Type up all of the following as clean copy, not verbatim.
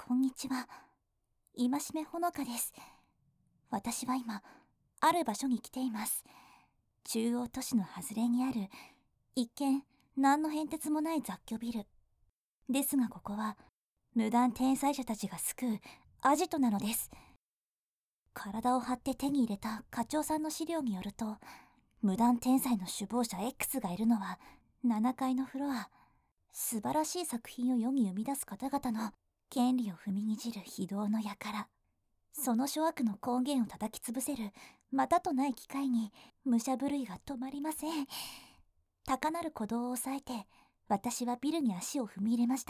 こんにちは。戒めほのかです。私は今、ある場所に来ています。中央都市の外れにある、一見何の変哲もない雑居ビル。ですがここは、無断天才者たちが救うアジトなのです。体を張って手に入れた課長さんの資料によると、無断天才の首謀者 X がいるのは7階のフロア。素晴らしい作品を世に生み出す方々の権利を踏みにじる非道の輩。その諸悪の根源を叩き潰せるまたとない機会に武者震いが止まりません。高鳴る鼓動を抑えて私はビルに足を踏み入れました。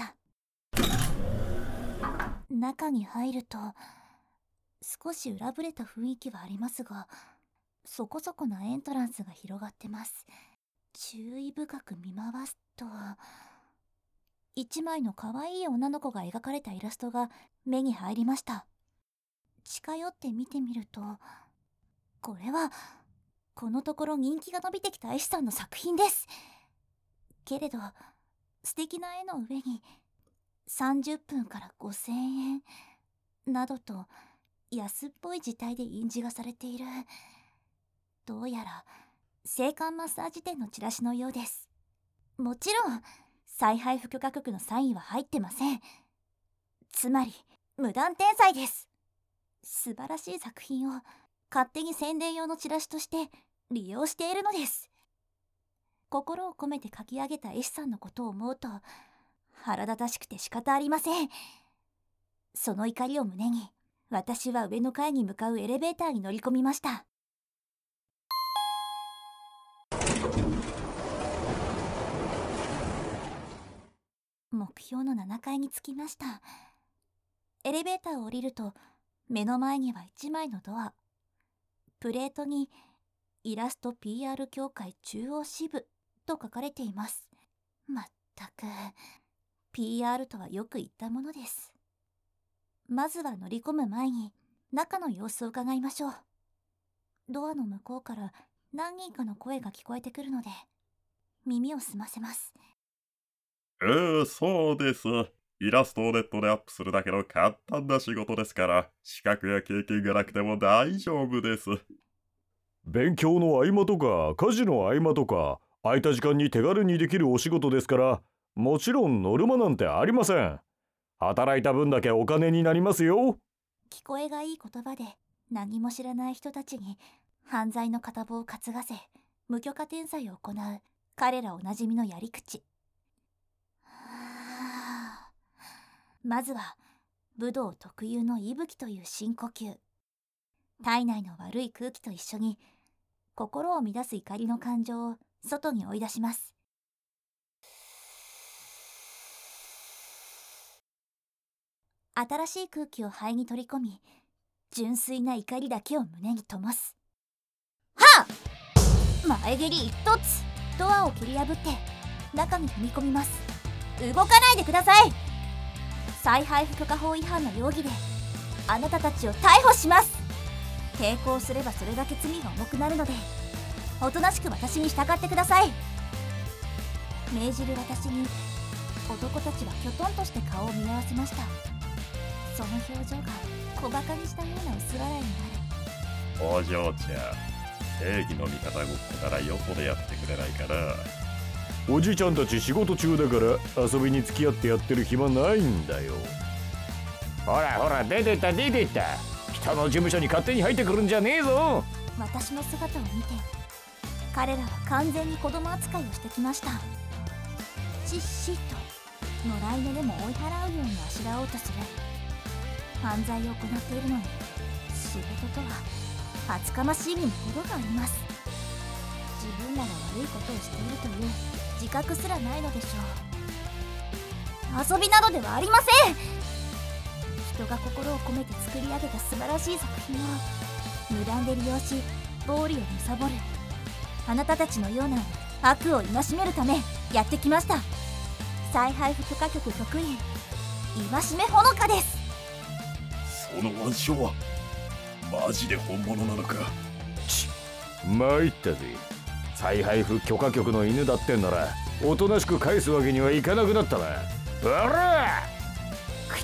中に入ると少し裏ぶれた雰囲気はありますが、そこそこなエントランスが広がってます。注意深く見回すと、一枚の可愛い女の子が描かれたイラストが目に入りました。近寄って見てみると、これはこのところ人気が伸びてきた絵師さんの作品です。けれど素敵な絵の上に30分から5000円などと安っぽい字体で印字がされている。どうやら性感マッサージ店のチラシのようです。もちろん再配布許可局のサインは入ってません。つまり無断天才です。素晴らしい作品を勝手に宣伝用のチラシとして利用しているのです。心を込めて書き上げた絵師さんのことを思うと腹立たしくて仕方ありません。その怒りを胸に私は上の階に向かうエレベーターに乗り込みました。目標の7階に着きました。エレベーターを降りると目の前には1枚のドア。プレートにイラスト PR 協会中央支部と書かれています。まったく PR とはよく言ったものです。まずは乗り込む前に中の様子を伺いましょう。ドアの向こうから何人かの声が聞こえてくるので耳を澄ませます。 そうです。イラストをネットでアップするだけの簡単な仕事ですから、資格や経験がなくても大丈夫です。 勉強の合間とか家事の合間とか空いた時間に手軽にできるお仕事ですから、もちろんノルマなんてありません。働いた分だけお金になりますよ。 聞こえがいい言葉で何も知らない人たちに犯罪の片棒を担がせ無許可転載を行う彼らおなじみのやり口。まずは武道特有の息吹という深呼吸。体内の悪い空気と一緒に心を乱す怒りの感情を外に追い出します。新しい空気を肺に取り込み、純粋な怒りだけを胸に灯す。はっ！前蹴り一つ。ドアを切り破って中に踏み込みます。動かないでください。再配布許可法違反の容疑であなたたちを逮捕します。抵抗すればそれだけ罪が重くなるのでおとなしく私に従ってください。命じる私に男たちはきょとんとして顔を見合わせました。その表情が小バカにしたような薄笑いになる。 お嬢ちゃん、正義の味方ごっこならよそでやってくれないかな。 おじちゃんたち仕事中だから遊びに付き合ってやってる暇ないんだよ。ほらほら、出てった出てった。人の事務所に勝手に入ってくるんじゃねえぞ。 私の姿を見て彼らは完全に子供扱いをしてきました。ちっしりと野良犬でも追い払うようにあしらおうとする。犯罪を行っているのに仕事とは厚かましいにも程があります。自分らが悪いことをしているという自覚すらないのでしょう。遊びなどではありません。人が心を込めて作り上げた素晴らしい作品を無断で利用し暴利を貪るあなたたちのような悪を戒めるためやってきました。再配布許可局局員戒めほのかです。 その腕章はマジで本物なのか。 参ったぜ。再配布許可局の犬だってんならおとなしく返すわけにはいかなくなったな。おらくたばれ。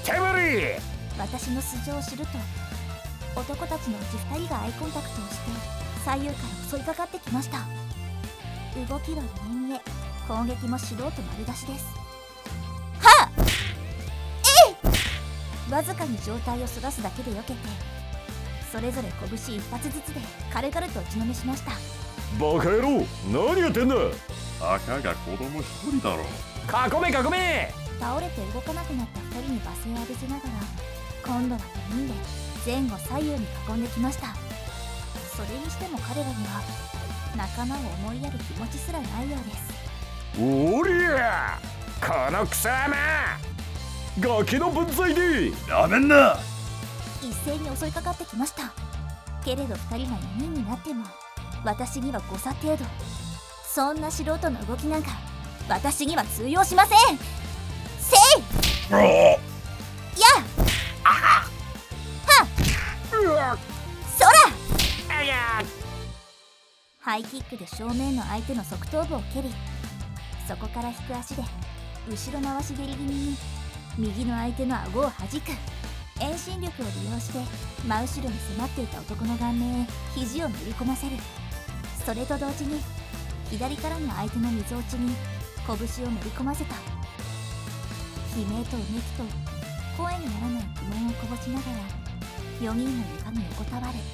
私の素性を知ると、男たちのうち2人がアイコンタクトをして左右から襲いかかってきました。動きは見え見え、攻撃も素人丸出しです。はっ、わずかに状態をそらすだけで避けて、それぞれ拳一発ずつで軽々と打ちのめしました。 バカ野郎、何やってんだ。 たかが子供一人だろう。 囲め囲め。 倒れて動かなくなった2人に罵声を浴びせながら、今度は4人で前後左右に囲んできました。それにしても彼らには仲間を思いやる気持ちすらないようです。 おりゃ、この草山ガキの分際でやめんな。 一斉に襲いかかってきました。けれど2人が4人になっても私には誤差程度。そんな素人の動きなんか私には通用しません。せいやはっそらハイキックで正面の相手の側頭部を蹴り、そこから引く足で後ろ回し蹴り気味に右の相手の顎を弾く。遠心力を利用して真後ろに迫っていた男の顔面へ肘を乗り込ませる。それと同時に左からの相手の溝落ちに拳を乗り込ませた。悲鳴とうめきと声にならない苦悶をこぼしながら4人の床に横たわる。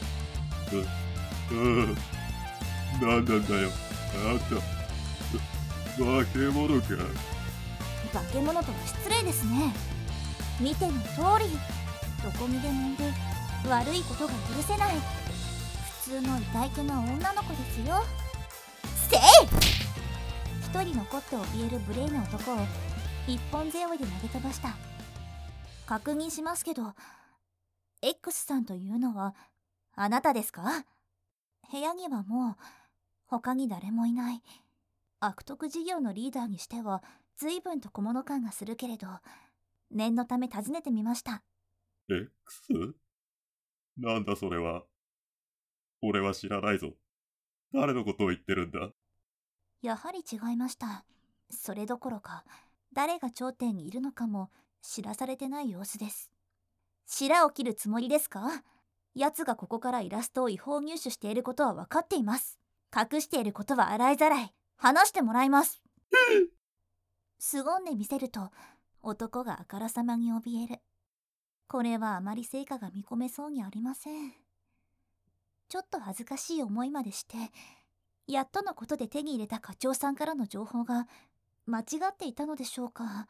なんなんだよ、あんた。化け物か。 化け物とは失礼ですね。見ての通り、どこにでもいる悪いことが許せない普通の痛い手な女の子ですよ。せい！一人残って怯える無礼な男を一本背負いで投げ飛ばした。確認しますけど、 X さんというのはあなたですか？部屋にはもう他に誰もいない。悪徳事業のリーダーにしては随分と小物感がするけれど、念のため尋ねてみました。 X？ なんだそれは。俺は知らないぞ。誰のことを言ってるんだ？ やはり違いました。それどころか誰が頂点にいるのかも知らされてない様子です。白を切るつもりですか？奴がここからイラストを違法入手していることは分かっています。隠していることは洗いざらい話してもらいます。凄んでみせると男があからさまに怯える。これはあまり成果が見込めそうにありません。ちょっと恥ずかしい思いまでして、やっとのことで手に入れた課長さんからの情報が間違っていたのでしょうか。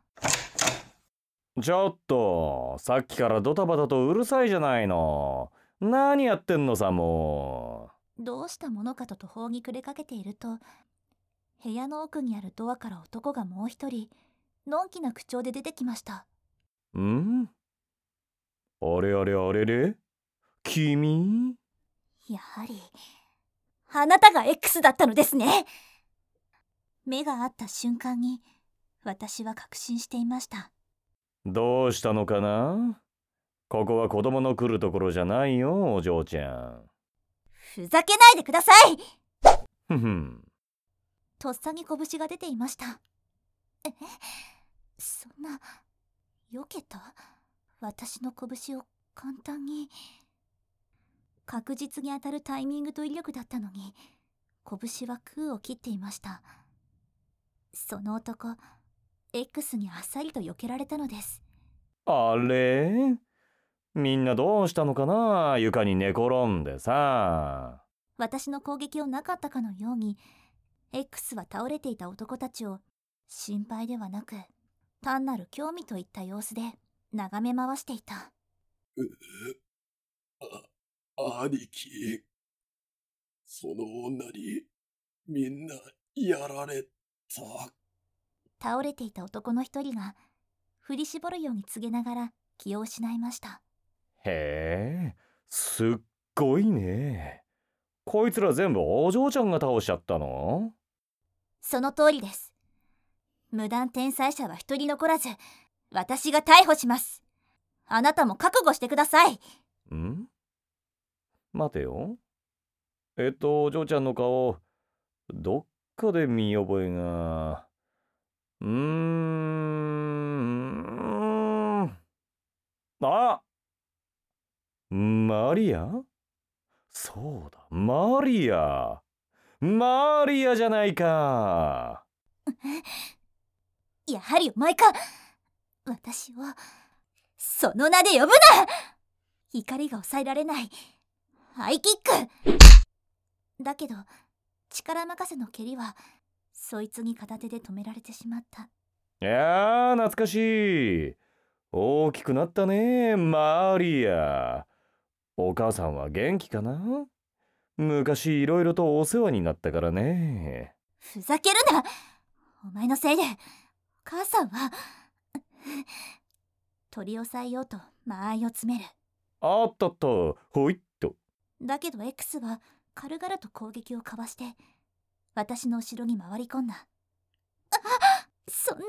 ちょっと、さっきからドタバタとうるさいじゃないの。何やってんのさ、もどうしたものかと途方に暮れかけていると、部屋の奥にあるドアから男がもう一人のんきな口調で出てきました。 ん？あれあれあれれ？君？ やはりあなたが X だったのですね。目が合った瞬間に私は確信していました。 どうしたのかな？ここは子供の来るところじゃないよ、お嬢ちゃん。 ふざけないでください。 ふふん。 とっさに拳が出ていました。そんな、避けた？私の拳を簡単に。確実に当たるタイミングと威力だったのに、拳は空を切っていました。その男、X にあっさりと避けられたのです。 あれ？みんなどうしたのかな？床に寝転んでさ。 私の攻撃をなかったかのように、X は倒れていた男たちを心配ではなく、単なる興味といった様子で眺め回していた。 兄貴、その女にみんなやられた。 倒れていた男の一人が振り絞るように告げながら気を失いました。 へえ、すっごいね。こいつら全部お嬢ちゃんが倒しちゃったの？ その通りです。無断転載者は一人残らず、私が逮捕します。あなたも覚悟してください。 ん？待てよ。お嬢ちゃんの顔、どっかで見覚えが。 あ、マリア？そうだ、マリア。マリアじゃないか。 やはりお前か。私をその名で呼ぶな。怒りが抑えられない。ハイキックだけど、力任せの蹴りはそいつに片手で止められてしまった。 いやー、懐かしい。大きくなったね、マリア。お母さんは元気かな？昔いろいろとお世話になったからね。 ふざけるな。お前のせいでお母さんは取り押さえようと間合いを詰める。 あったった、ほいっと。 だけど X は軽々と攻撃をかわして私の後ろに回り込んだ。そんな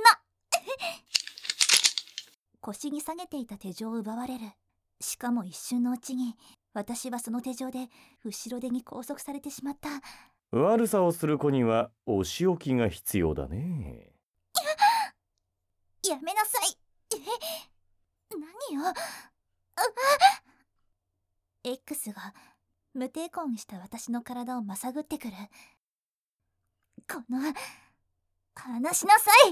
腰に下げていた手錠を奪われる。しかも一瞬のうちに私はその手錠で後ろ手に拘束されてしまった。 悪さをする子にはお仕置きが必要だね。 やめなさい。何をX が無抵抗にした私の体をまさぐってくる。この離しなさい。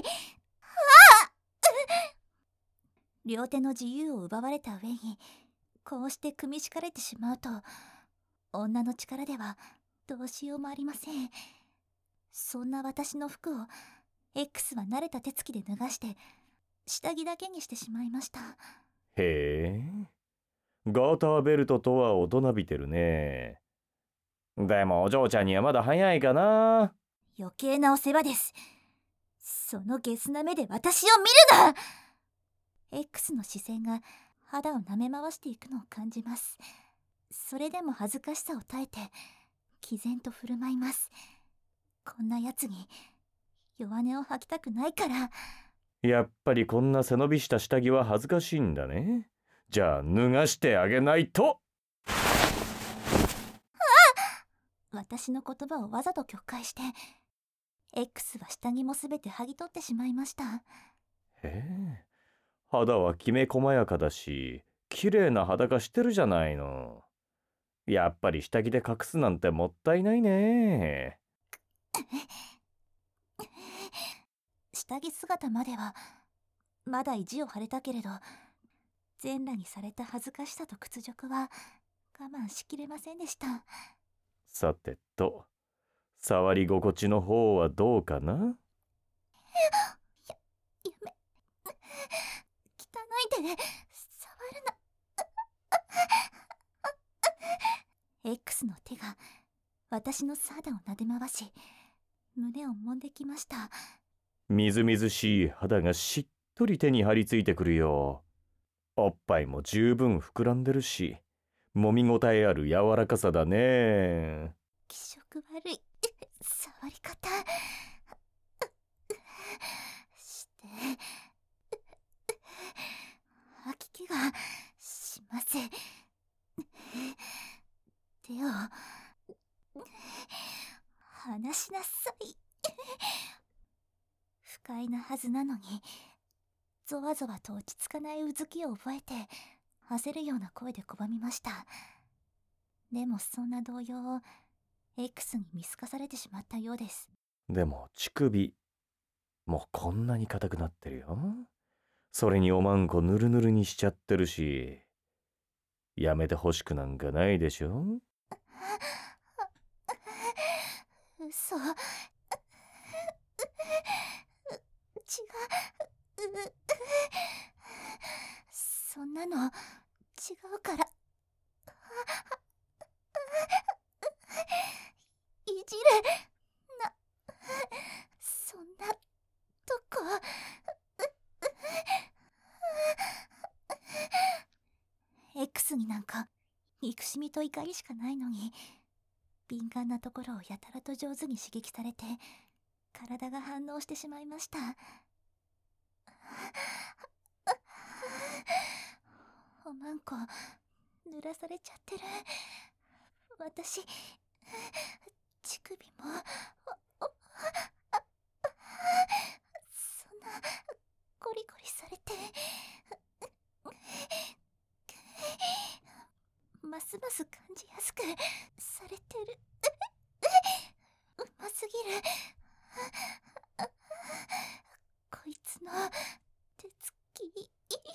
両手の自由を奪われた上にこうして組み敷かれてしまうと、女の力ではどうしようもありません。そんな私の服を X は慣れた手つきで脱がして下着だけにしてしまいました。 へえ、ガーターベルトとは大人びてるね。でもお嬢ちゃんにはまだ早いかな。 余計なお世話です。そのゲスな目で私を見るな。 X の視線が肌を舐め回していくのを感じます。それでも恥ずかしさを耐えて毅然と振る舞います。こんなやつに弱音を吐きたくないから。 やっぱりこんな背伸びした下着は恥ずかしいんだね。じゃあ脱がしてあげないと。 私の言葉をわざと曲解して X は下着もすべて剥ぎ取ってしまいました。 へえ、肌はきめ細やかだし綺麗な裸してるじゃないの。やっぱり下着で隠すなんてもったいないね。 下着姿まではまだ意地を張れたけれど、全裸にされた恥ずかしさと屈辱は我慢しきれませんでした。 さてと、触り心地の方はどうかな？ やめ汚い手で触るな。X の手が私の肌を撫で回し胸を揉んできました。 みずみずしい肌がしっとり手に張り付いてくるよ。おっぱいも十分膨らんでるし、揉みごたえある柔らかさだね。 気色悪い触り方して吐き気がします。手を離しなさい。不快なはずなのにゾワゾワと落ち着かないうずきを覚えて焦るような声で拒みました。でもそんな動揺を X に見透かされてしまったようです。 でも乳首もうこんなに硬くなってるよ。それにおまんこぬるぬるにしちゃってるし、やめてほしくなんかないでしょ。 嘘。違う。そんなの違うから。いじるな。そんなとこ。X になんか憎しみと怒りしかないのに、敏感なところをやたらと上手に刺激されて体が反応してしまいました。おまんこ濡らされちゃってる。私乳首もそんなゴリゴリされてますます感じやすくされてる。うますぎる。こいつの手つき。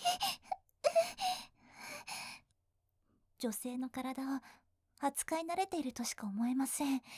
女性の体を扱い慣れているとしか思えません。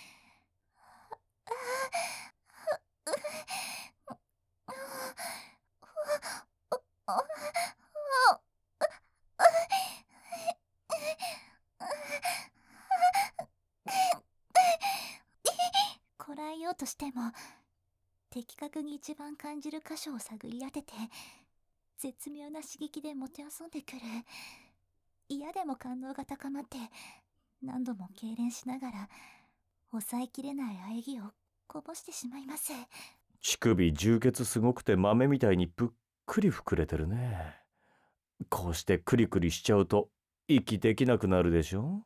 こらえようとしても的確に一番感じる箇所を探り当てて絶妙な刺激でもてあそんでくる。嫌でも感動が高まって何度も痙攣しながら抑えきれない喘ぎをこぼしてしまいます。 乳首充血すごくて豆みたいにぷっくり膨れてるね。こうしてクリクリしちゃうと息できなくなるでしょ。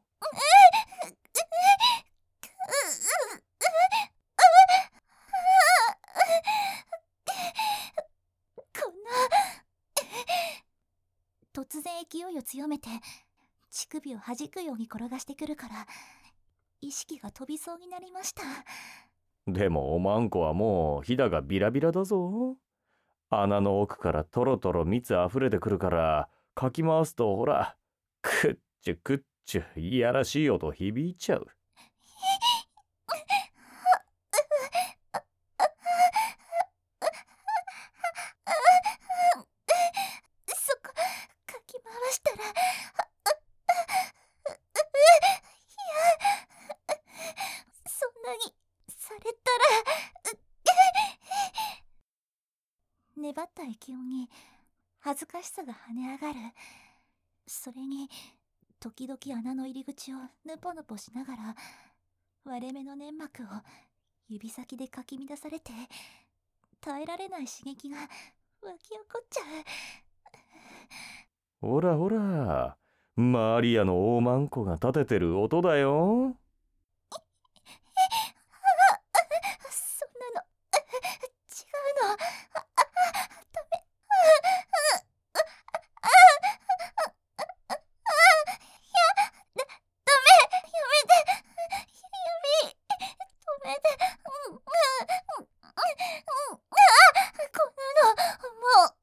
こんな突然勢いを強めて乳首を弾くように転がしてくるから意識が飛びそうになりました。 でもおまんこはもうひだがビラビラだぞ。穴の奥からトロトロ蜜あふれてくるからかき回すとほらクッチュクッチュいやらしい音響いちゃう。 そこかき回したらそんなにされたら粘った勢いに恥ずかしさが跳ね上がる。それに時々穴の入り口をぬぽぬぽしながら割れ目の粘膜を指先でかき乱されて耐えられない刺激が湧き起こっちゃう。 ほらほらマリアの大マンコが立ててる音だよ。 そんなの違うの。止めて。こんなのもう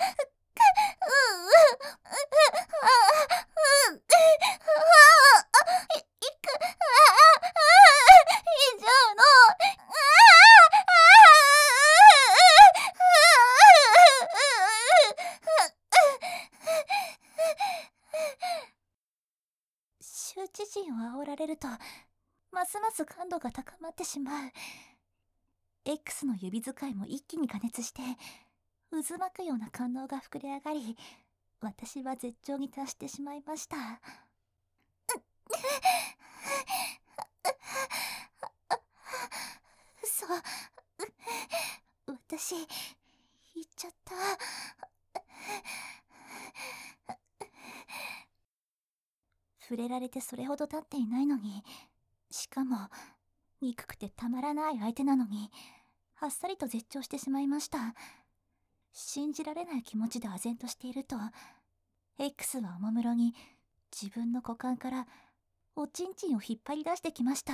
以上の羞恥心を煽られるとますます感度が高まってしまう。X の指使いも一気に加熱して渦巻くような感動が膨れ上がり私は絶頂に達してしまいました。嘘、私言っちゃった。触れられてそれほど経っていないのに、しかも憎くてたまらない相手なのにあっさりと絶頂してしまいました。信じられない気持ちで唖然としていると X はおもむろに自分の股間からおちんちんを引っ張り出してきました。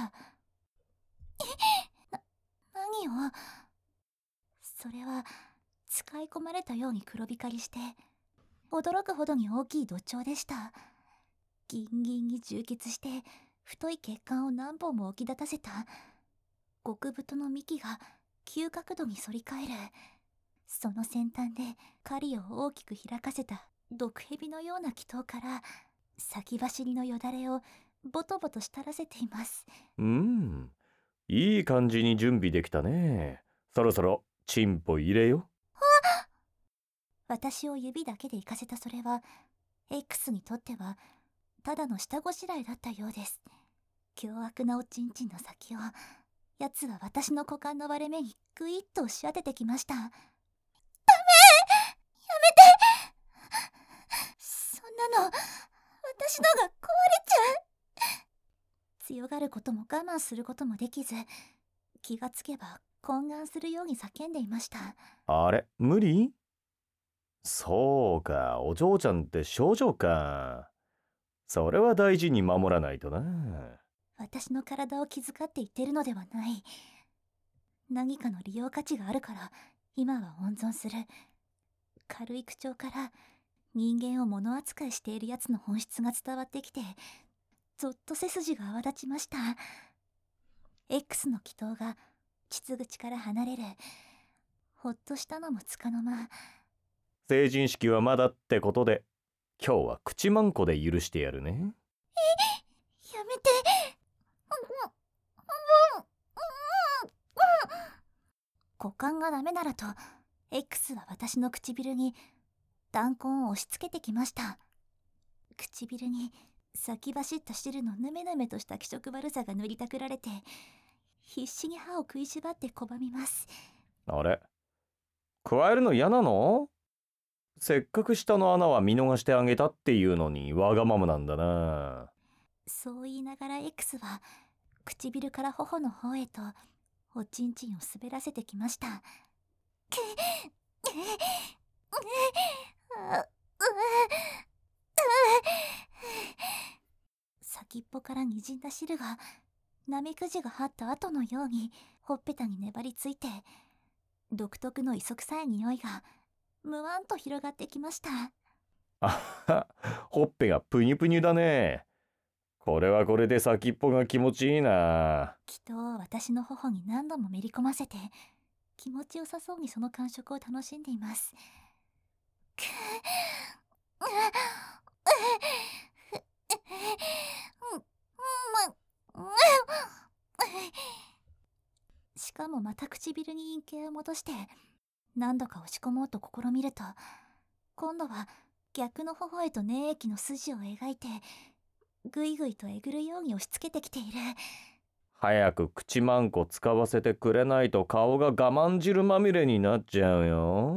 何を。それは使い込まれたように黒光りして驚くほどに大きい土壌でした。ギンギンに充血して太い血管を何本も浮き立たせた極太の幹が急角度に反り返る。その先端で狩りを大きく開かせた毒蛇のような気筒から先走りのよだれをボトボトしたらせています。 いい感じに準備できたね。そろそろチンポ入れよ。 私を指だけで行かせたそれは X にとってはただの下ごしらえだったようです。凶悪なおちんちんの先を奴は私の股間の割れ目にグイッと押し当ててきました。ダメ、やめて。そんなの私のが壊れちゃう。強がることも我慢することもできず気がつけば懇願するように叫んでいました。 あれ、無理？そうか、お嬢ちゃんって少女か。 それは大事に守らないとな。 私の体を気遣って言ってるのではない。何かの利用価値があるから今は温存する。軽い口調から人間を物扱いしているやつの本質が伝わってきて、ぞっと背筋が泡立ちました。 X の祈祷が膣口から離れる。ほっとしたのもつかの間。 成人式はまだってことで、今日は口まんこで許してやるね。 やめて。股間がダメならと X は私の唇に弾痕を押し付けてきました。唇に先走った汁のヌメヌメとした気色悪さが塗りたくられて、必死に歯を食いしばって拒みます。 あれ、加えるの嫌なの？せっかく下の穴は見逃してあげたっていうのにわがままなんだな。 そう言いながら X は唇から頬の方へとおちんちんを滑らせてきました。先っぽからにじんだ汁がなめくじが張った後のようにほっぺたに粘りついて、独特の磯臭い匂いがむわんと広がってきました。 あは、ほっぺがプニュプニュだね。これはこれで先っぽが気持ちいいな。 きっと私の頬に何度もめり込ませて気持ちよさそうにその感触を楽しんでいます。しかもまた唇に陰茎を戻して何度か押し込もうと試みると、今度は逆の頬へと粘液の筋を描いてぐいぐいとえぐるように押し付けてきている。 早く口まんこ使わせてくれないと顔が我慢汁まみれになっちゃうよ。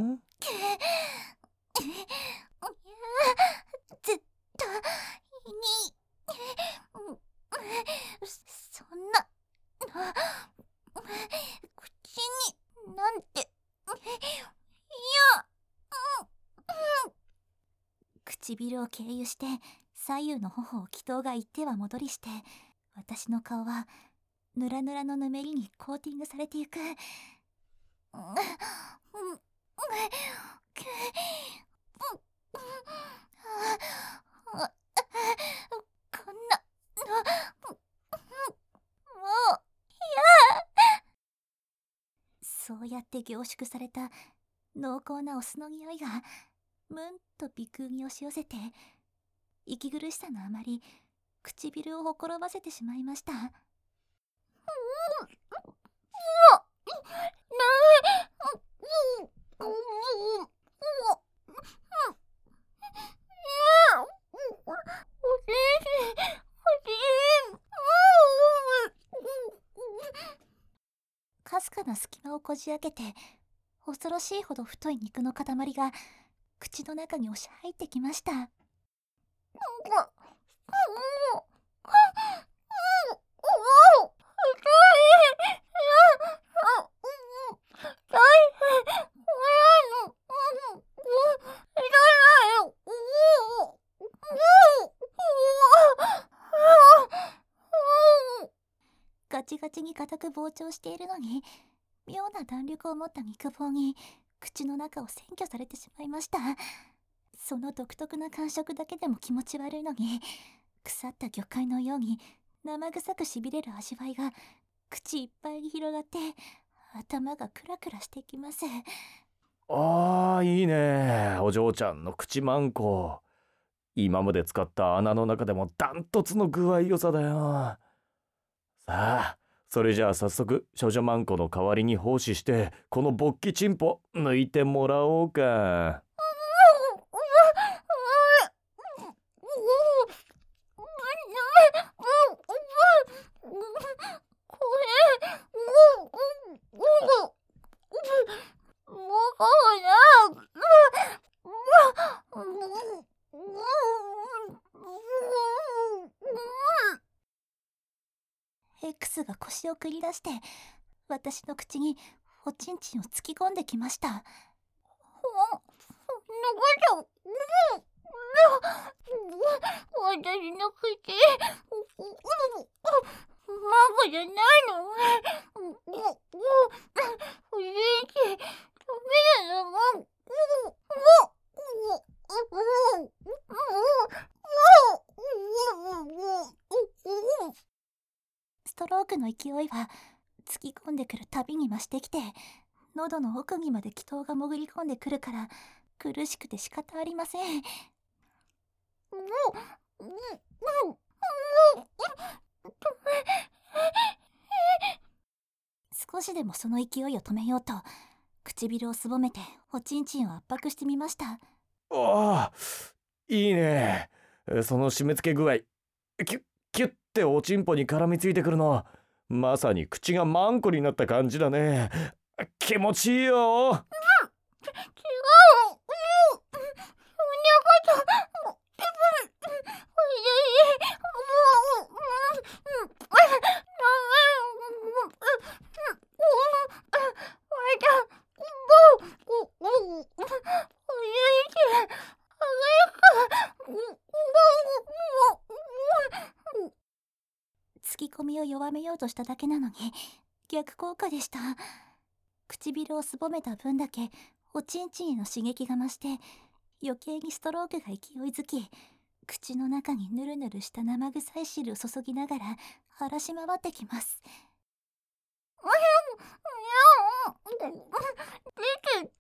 絶対にそんな口になんて。いや、唇を経由して左右の頬を祈祷が行っては戻りして、私の顔はぬらぬらのぬめりにコーティングされていく。こんなもうそうやって凝縮された濃厚なお酢の匂いがむんと鼻腔に押し寄せて、息苦しさのあまり唇をほころばせてしまいました。かすかな隙間をこじ開けて恐ろしいほど太い肉の塊が口の中に押し入ってきました。ガチガチに固く膨張しているのに妙な弾力を持った肉棒に口の中を占拠されてしまいました。その独特な感触だけでも気持ち悪いのに、腐った魚介のように生臭くしびれる味わいが口いっぱいに広がって頭がクラクラしてきます。 あー、いいね、お嬢ちゃんの口まんこ。今まで使った穴の中でもダントツの具合良さだよ。さあ、それじゃあ早速少女マンコの代わりに奉仕してこの勃起チンポ抜いてもらおうか。 X が腰を繰り出して私の口におちんちんを突き込んできました。私のくて孫じゃないの。おじいちゃん、ダメなの。ストロークの勢いは突き込んでくるたびに増してきて、喉の奥にまで気筒が潜り込んでくるから苦しくて仕方ありません。少しでもその勢いを止めようと唇をすぼめておちんちんを圧迫してみました。 ああ、いいね。その締め付け具合、キュッキュッておちんぽに絡みついてくるの、まさに口がマンコになった感じだね。気持ちいいよ。 違う。そんなこと。突き込みを弱めようとしただけなのに逆効果でした。唇をすぼめた分だけおちんちんへの刺激が増して余計にストロークが勢いづき、口の中にぬるぬるした生臭い汁を注ぎながら荒らし回ってきます。出てって。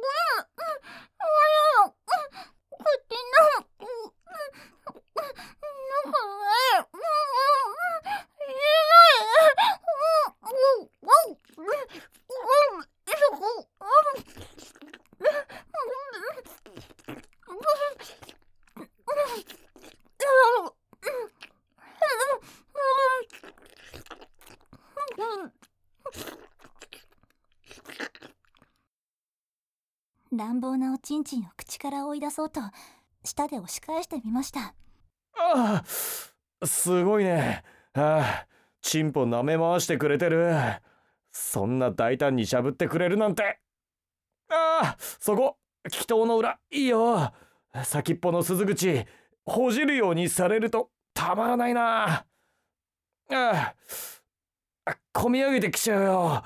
乱暴なおちんちんを口から追い出そうと舌で押し返してみました。 ああ、すごいね。ああ、チンポ舐め回してくれてる。そんな大胆にしゃぶってくれるなんて。ああ、そこ気筒の裏いいよ。先っぽの鈴口ほじるようにされるとたまらないな。ああ、こみ上げてきちゃうよ。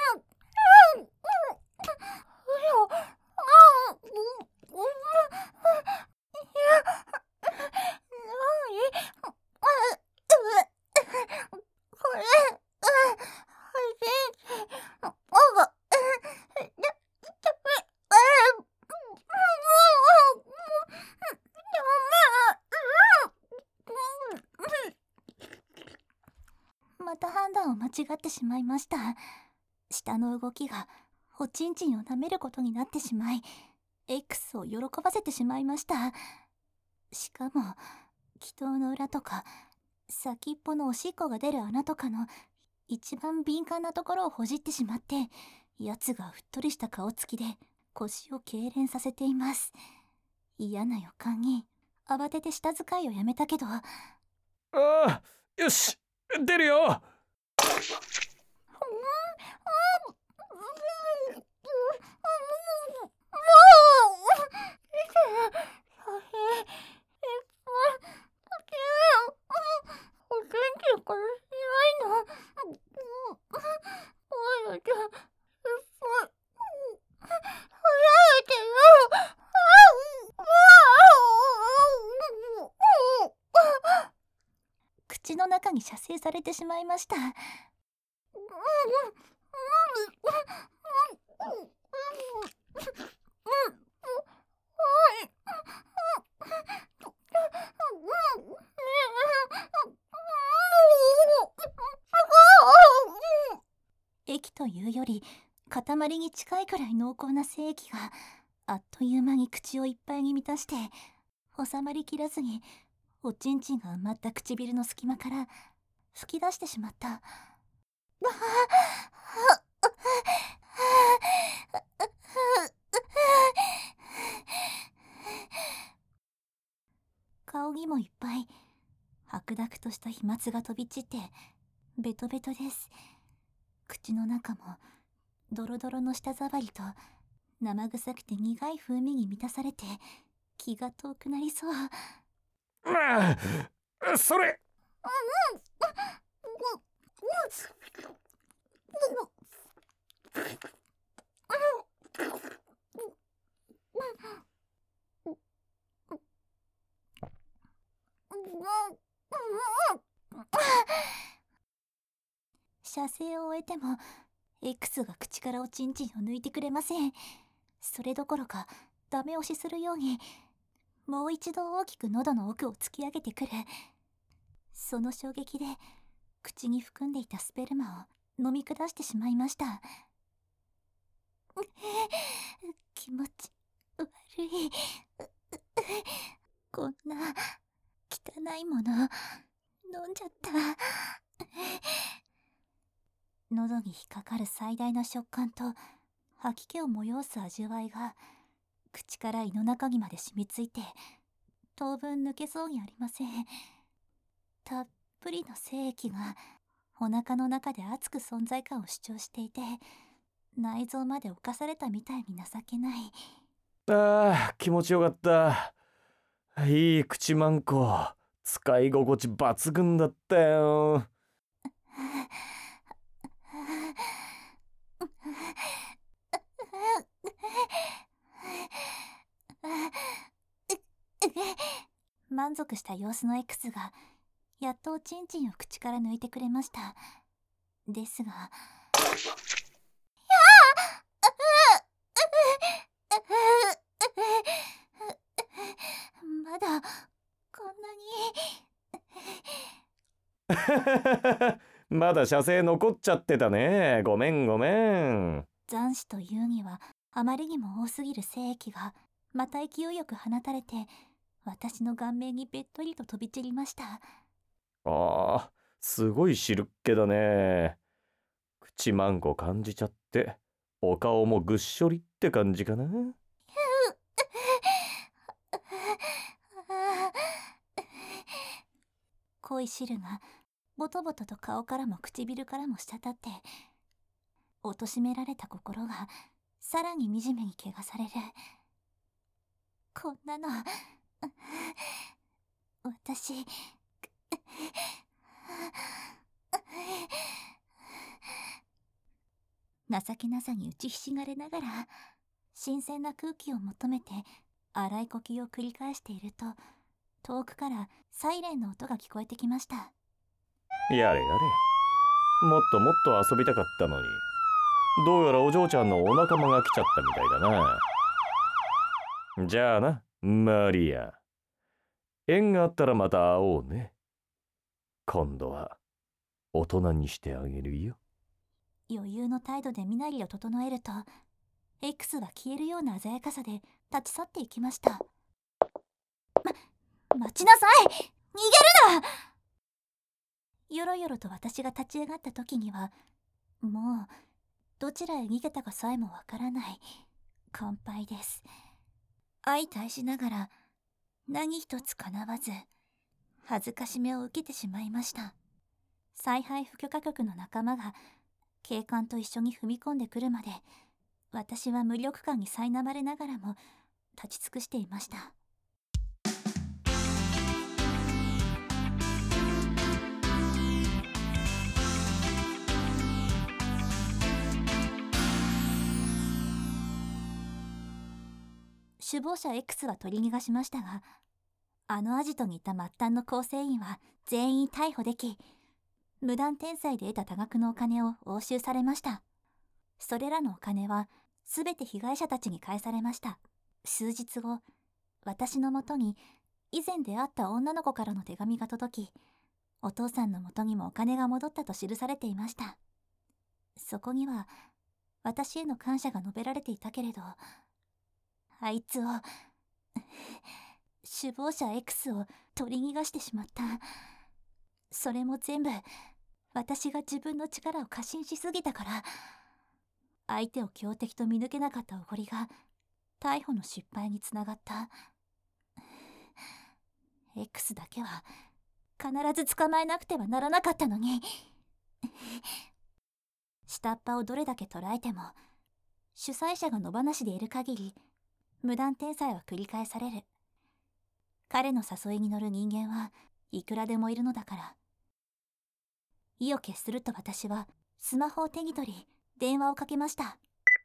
また判断を間違ってしまいました。舌の動きがおちんちんを舐めることになってしまい X を喜ばせてしまいました。しかも気筒の裏とか先っぽのおしっこが出る穴とかの一番敏感なところをほじってしまって、やつがうっとりした顔つきで腰を痙攣させています。嫌な予感に慌てて舌使いをやめたけど、 ああ、よし出るよ。 口の中に射精されてしまいました。液というより塊に近いくらい濃厚な精液があっという間に口をいっぱいに満たして収まりきらずにおちんちんが埋まった唇の隙間から吹き出してしまった。顔にもいっぱい白濁とした飛沫が飛び散ってベトベトです。口の中もドロドロの舌触りと生臭くて苦い風味に満たされて気が遠くなりそう。 それ。 射精を終えても X が口からおちんちんを抜いてくれません。それどころかダメ押しするようにもう一度大きく喉の奥を突き上げてくる。その衝撃で口に含んでいたスペルマを飲み下してしまいました。気持ち悪い。こんな汚いもの飲んじゃった。喉に引っかかる最大の食感と吐き気を催す味わいが口から胃の中にまで染みついて当分抜けそうにありません。たっぷりの精液がお腹の中で熱く存在感を主張していて、内臓まで侵されたみたいに情けない。 ああ、気持ちよかった。いい口マンコ、使い心地抜群だったよ。 満足した様子の X がやっとおちんちんを口から抜いてくれました。ですが、まだこんなにまだ射精残っちゃってたね。ごめんごめん。 残滓というにはあまりにも多すぎる精液がまた勢いよく放たれて私の顔面にべっとりと飛び散りました。 ああ、すごい汁っ気だね。口マンコ感じちゃってお顔もぐっしょりって感じかな。 濃い汁がボトボトと顔からも唇からも滴って貶められた心がさらに惨めに汚される。こんなの私情けなさに打ちひしがれながら新鮮な空気を求めて荒い呼吸を繰り返していると、遠くからサイレンの音が聞こえてきました。 やれやれ、もっともっと遊びたかったのに、どうやらお嬢ちゃんのお仲間が来ちゃったみたいだな。じゃあな、マリア。縁があったらまた会おうね。今度は大人にしてあげるよ。 余裕の態度で身なりを整えると X は消えるような鮮やかさで立ち去っていきました。待ちなさい、逃げるな。よろよろと私が立ち上がった時にはもうどちらへ逃げたかさえもわからない完敗です。相対しながら何一つ叶わず恥ずかしめを受けてしまいました。采配不許可局の仲間が警官と一緒に踏み込んでくるまで私は無力感に苛まれながらも立ち尽くしていました。首謀者 X は取り逃がしましたが、あのアジトにいた末端の構成員は全員逮捕でき、無断転載で得た多額のお金を押収されました。それらのお金はすべて被害者たちに返されました。数日後、私のもとに以前出会った女の子からの手紙が届き、お父さんのもとにもお金が戻ったと記されていました。そこには私への感謝が述べられていたけれど、あいつを首謀者 X を取り逃がしてしまった。それも全部私が自分の力を過信しすぎたから。相手を強敵と見抜けなかったおごりが逮捕の失敗につながった。 X だけは必ず捕まえなくてはならなかったのに。下っ端をどれだけ捉えても主催者が野放しでいる限り無断転載は繰り返される。彼の誘いに乗る人間はいくらでもいるのだから。意を決すると私はスマホを手に取り電話をかけました。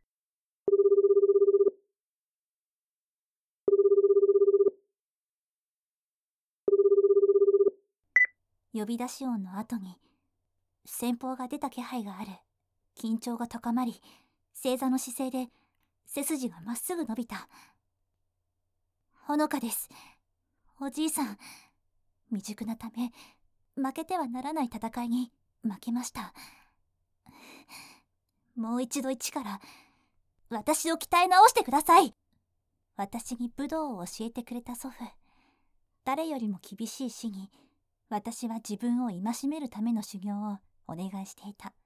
呼び出し音の後に先方が出た気配がある。緊張が高まり、正座の姿勢で背筋がまっすぐ伸びた。ほのかです。おじいさん、未熟なため負けてはならない戦いに負けました。もう一度一から私を鍛え直してください。私に武道を教えてくれた祖父、誰よりも厳しい師に私は自分を戒めるための修行をお願いしていた。